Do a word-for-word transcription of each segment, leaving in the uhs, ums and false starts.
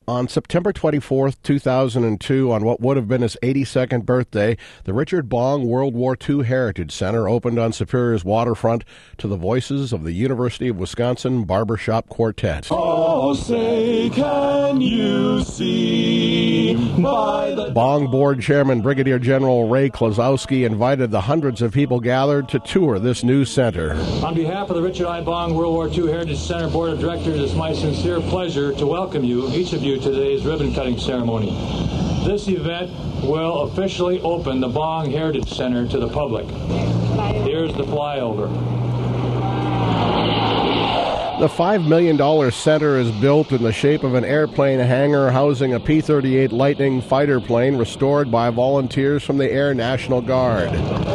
On September twenty-fourth, two thousand two, on what would have been his eighty-second birthday, the Richard Bong World War Two Heritage Center opened on Superior's waterfront to the voices of the University of Wisconsin Barbershop Quartet. Oh, say, can you see by the... Bong Board Chairman Brigadier General Ray Klosowski invited the hundreds of people gathered to tour this new center. On behalf of the Richard I. Bong World War Two Heritage Center Board of Directors, it's my sincere pleasure to welcome you, each of you, to today's ribbon-cutting ceremony. This event will officially open the Bong Heritage Center to the public. Here's the flyover. The five million dollars center is built in the shape of an airplane hangar housing a P thirty-eight Lightning fighter plane restored by volunteers from the Air National Guard.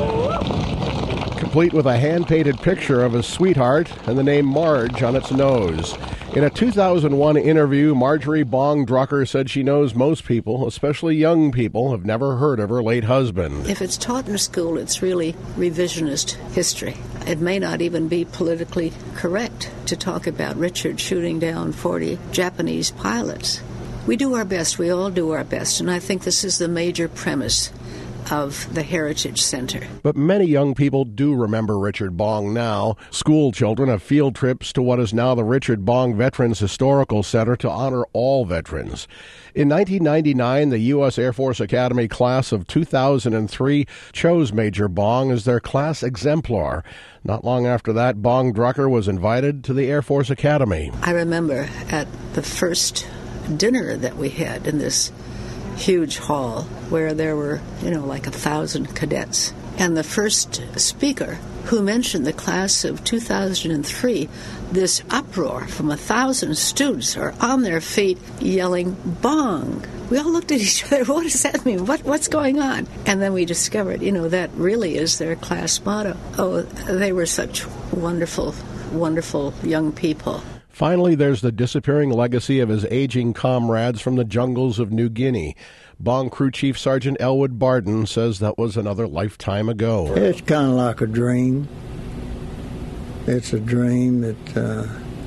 Complete with a hand-painted picture of his sweetheart and the name Marge on its nose. In a two thousand one interview, Marjorie Bong Drucker said she knows most people, especially young people, have never heard of her late husband. If it's taught in school, it's really revisionist history. It may not even be politically correct to talk about Richard shooting down forty Japanese pilots. We do our best. We all do our best. And I think this is the major premise of the Heritage Center. But many young people do remember Richard Bong now. School children have field trips to what is now the Richard Bong Veterans Historical Center to honor all veterans. In nineteen ninety-nine, the U S Air Force Academy class of two thousand three chose Major Bong as their class exemplar. Not long after that, Bong Drucker was invited to the Air Force Academy. I remember at the first dinner that we had in this huge hall where there were, you know, like a thousand cadets. And the first speaker who mentioned the class of two thousand three, this uproar from a thousand students are on their feet yelling, Bong. We all looked at each other, what does that mean? What What's going on? And then we discovered, you know, that really is their class motto. Oh, they were such wonderful, wonderful young people. Finally, there's the disappearing legacy of his aging comrades from the jungles of New Guinea. Bong Crew Chief Sergeant Elwood Barden says that was another lifetime ago. It's kind of like a dream. It's a dream that uh,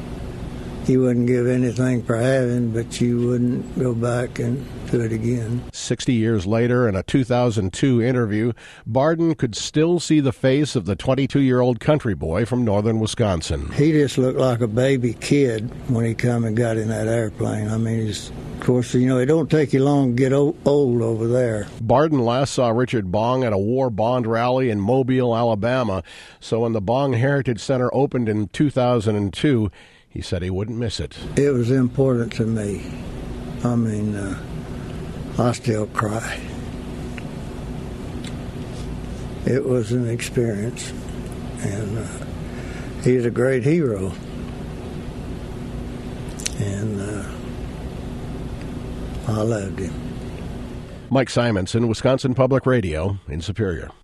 you wouldn't give anything for having, but you wouldn't go back and do it again. Sixty years later, in a two thousand two interview, Barden could still see the face of the twenty-two-year-old country boy from northern Wisconsin. He just looked like a baby kid when he come and got in that airplane. I mean, he's, of course, you know, it don't take you long to get old, old over there. Barden last saw Richard Bong at a war bond rally in Mobile, Alabama. So when the Bong Heritage Center opened in two thousand two, he said he wouldn't miss it. It was important to me. I mean, uh, I still cry. It was an experience, and uh, he's a great hero. And uh, I loved him. Mike Simonson, Wisconsin Public Radio in Superior.